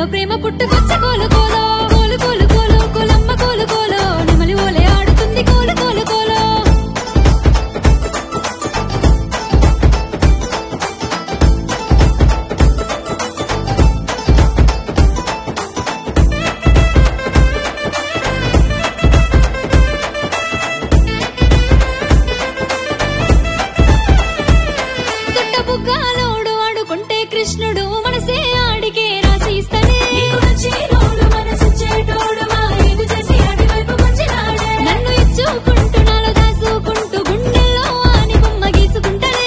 గుండెల్లో ప్రేమ పుట్టుకొచ్చ కోలు కోలో కోలు కోలు కోలో కోలమ్మ కోలు కోలో నెమలి ఓలే ఆడుతుంది కోలు కోలు కోలో బుగ్గాలోడు ఆడుకుంటే కృష్ణుడు మనసే ఆడికే రాసి ఇస్తాడే నన్ను ఇచ్చుకుంటూ నాలో దాసుకుంటూ గుండెల్లో ఆని బొమ్మ గీసుకుంటాడే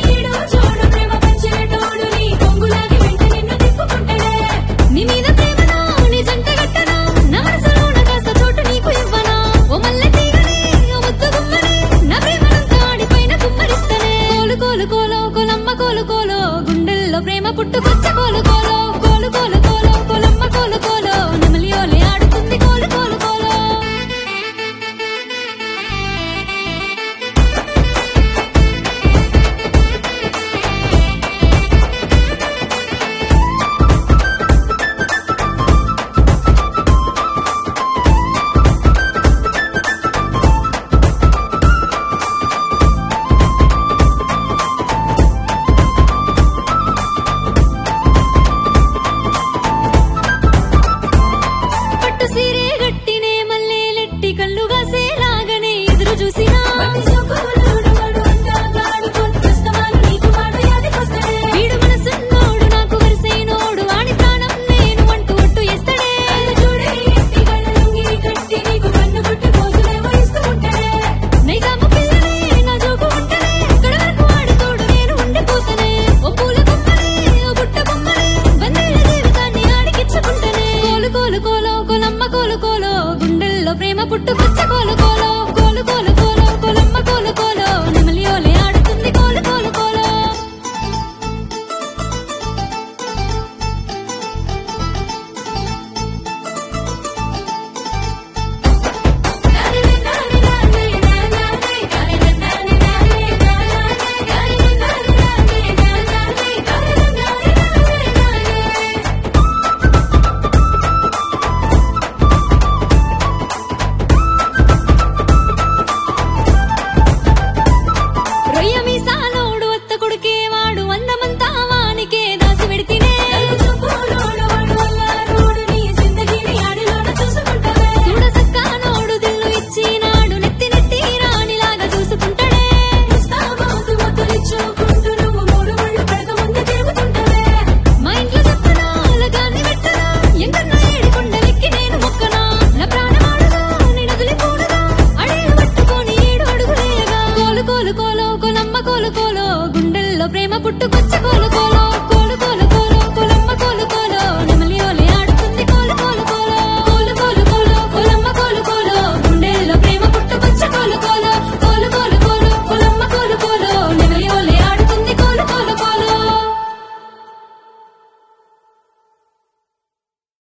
నీ మీద ప్రేమను నీ జంట గట్టను నా మనసులోన కాస్త చోటు నీకు ఇవ్వనా ఓ మల్లె తీగని ఓ ముద్దు గుమ్మని నా ప్రేమనంతా ఆడిపైన కుమ్మరిస్తానే కోలు కోలు కోలో కోలమ్మ కోలు కోలో గుండెల్లో ప్రేమ పుట్టుకొచ్చ కోలు కోలో కోలు కోలు కోలో కోలమ్మ కోలు కోలో నెమలి ఓలే ఆడుతుంది కోలు కోలు కోలో పట్టు సీరే గట్టినే మల్లెలెట్టి కళ్ళుగా సేలాగనే ఎదురు చూసినా వీడు మనసున్నోడు నాకు వరిసేనోడు వాడి ప్రాణం నేను అంటూ ఒట్టు వేస్తాడే నైజాము పిల్లనే నా జోకు ఉంటనే ఇక్కడ వరకు ఆడుతోడు నేను ఉండిపోతానే ఓ పూల బొమ్మని ఓ బుట్ట బొమ్మని వందేళ్ల జీవితాన్ని ఆడికిచ్చుకుంటనే కోలు కోలు కోలో కోలమ్మ కోలు కోలో గుండెల్లో ప్రేమ పుట్టుకొచ్చ కోలు కోలో కోలు కోలు కోలో కోలమ్మ కోలు కోలో నెమలి ఓలే ఆడుతుంది కోలు కోలు కోలో రొయ్య మీసాలోడు అత్త కొడుకే వాడు అందమంతా వానికే దాసి పెడితినే చూడ సక్కానోడు దిల్లు ఇచ్చినాడు నెత్తి నెత్తి రాణిలాగా చూసుకుంటాడే మా ఇంట్లో చెప్పనా అలగాన్ని పెట్టనా ఎంకన్నా ఏడుకొండలెక్కి నేను మొక్కనా నా ప్రాణమాడుగా నేను వదిలిపోనుగా అడేలు పట్టుకొని 7 అడుగులేగా కోలు కోలు కోలో కోలమ్మ కోలు కోలో గుండెల్లో ప్రేమ పుట్టుకొచ్చ కోలు కోలో